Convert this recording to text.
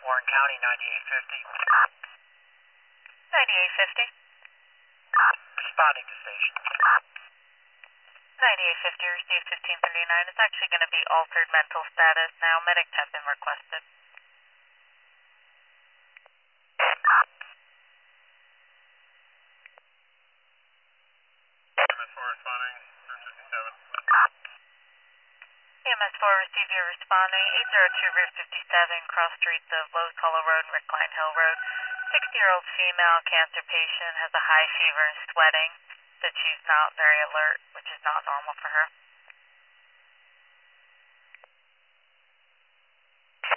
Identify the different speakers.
Speaker 1: Warren County, 9850.
Speaker 2: 9850.
Speaker 1: Responding to station.
Speaker 2: 9850, received 1539. It's actually going to be altered mental status now. Medics have been requested.
Speaker 1: EMS4 responding, 57.
Speaker 2: EMS4, receive your responding. 802 Route 57, cross streets of Lowe's Hollow Road and Rickline Hill Road. 60-year-old female, cancer patient, has a high fever and sweating. Said she's not very alert, which is not normal for her.